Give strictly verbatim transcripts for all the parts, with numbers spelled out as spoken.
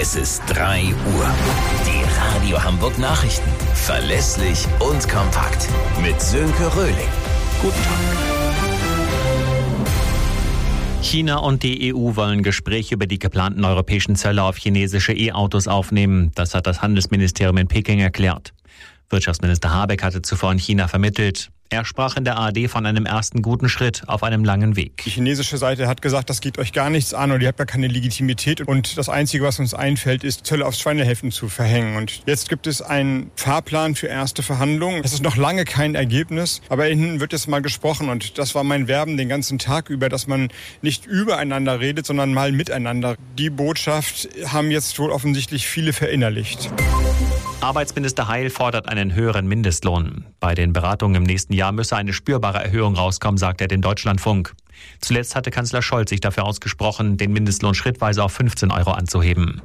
Es ist drei Uhr. Die Radio Hamburg Nachrichten. Verlässlich und kompakt. Mit Sönke Röhling. Guten Tag. China und die E U wollen Gespräche über die geplanten europäischen Zölle auf chinesische E-Autos aufnehmen. Das hat das Handelsministerium in Peking erklärt. Wirtschaftsminister Habeck hatte zuvor in China vermittelt. Er sprach in der A R D von einem ersten guten Schritt auf einem langen Weg. Die chinesische Seite hat gesagt, das geht euch gar nichts an und ihr habt ja keine Legitimität. Und das Einzige, was uns einfällt, ist, Zölle auf Schweinehälften zu verhängen. Und jetzt gibt es einen Fahrplan für erste Verhandlungen. Es ist noch lange kein Ergebnis, aber innen wird jetzt mal gesprochen. Und das war mein Werben den ganzen Tag über, dass man nicht übereinander redet, sondern mal miteinander. Die Botschaft haben jetzt wohl offensichtlich viele verinnerlicht. Arbeitsminister Heil fordert einen höheren Mindestlohn. Bei den Beratungen im nächsten Jahr müsse eine spürbare Erhöhung rauskommen, sagt er dem Deutschlandfunk. Zuletzt hatte Kanzler Scholz sich dafür ausgesprochen, den Mindestlohn schrittweise auf fünfzehn Euro anzuheben.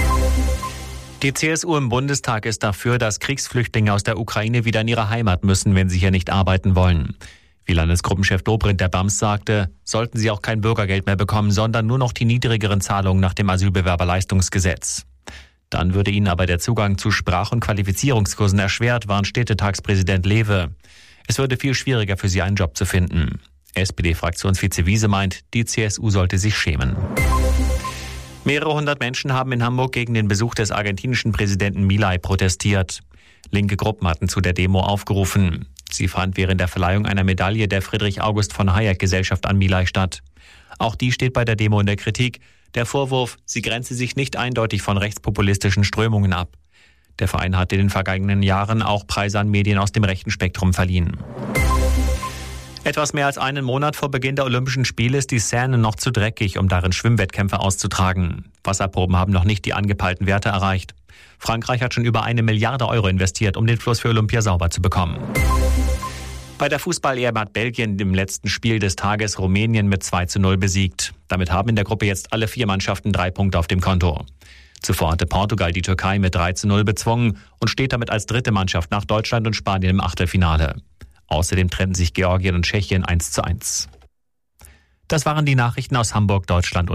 Die C S U im Bundestag ist dafür, dass Kriegsflüchtlinge aus der Ukraine wieder in ihre Heimat müssen, wenn sie hier nicht arbeiten wollen. Wie Landesgruppenchef Dobrindt der B A M S sagte, sollten sie auch kein Bürgergeld mehr bekommen, sondern nur noch die niedrigeren Zahlungen nach dem Asylbewerberleistungsgesetz. Dann würde ihnen aber der Zugang zu Sprach- und Qualifizierungskursen erschwert, warnt Städtetagspräsident Lewe. Es würde viel schwieriger für sie, einen Job zu finden. S P D-Fraktionsvize Wiese meint, die C S U sollte sich schämen. Mehrere hundert Menschen haben in Hamburg gegen den Besuch des argentinischen Präsidenten Milei protestiert. Linke Gruppen hatten zu der Demo aufgerufen. Sie fand während der Verleihung einer Medaille der Friedrich-August-von-Hayek-Gesellschaft an Milei statt. Auch die steht bei der Demo in der Kritik. Der Vorwurf, sie grenze sich nicht eindeutig von rechtspopulistischen Strömungen ab. Der Verein hatte in den vergangenen Jahren auch Preise an Medien aus dem rechten Spektrum verliehen. Etwas mehr als einen Monat vor Beginn der Olympischen Spiele ist die Seine noch zu dreckig, um darin Schwimmwettkämpfe auszutragen. Wasserproben haben noch nicht die angepeilten Werte erreicht. Frankreich hat schon über eine Milliarde Euro investiert, um den Fluss für Olympia sauber zu bekommen. Bei der Fußball-E M hat Belgien im letzten Spiel des Tages Rumänien mit zwei zu null besiegt. Damit haben in der Gruppe jetzt alle vier Mannschaften drei Punkte auf dem Konto. Zuvor hatte Portugal die Türkei mit drei zu null bezwungen und steht damit als dritte Mannschaft nach Deutschland und Spanien im Achtelfinale. Außerdem trennten sich Georgien und Tschechien eins zu eins. Das waren die Nachrichten aus Hamburg, Deutschland und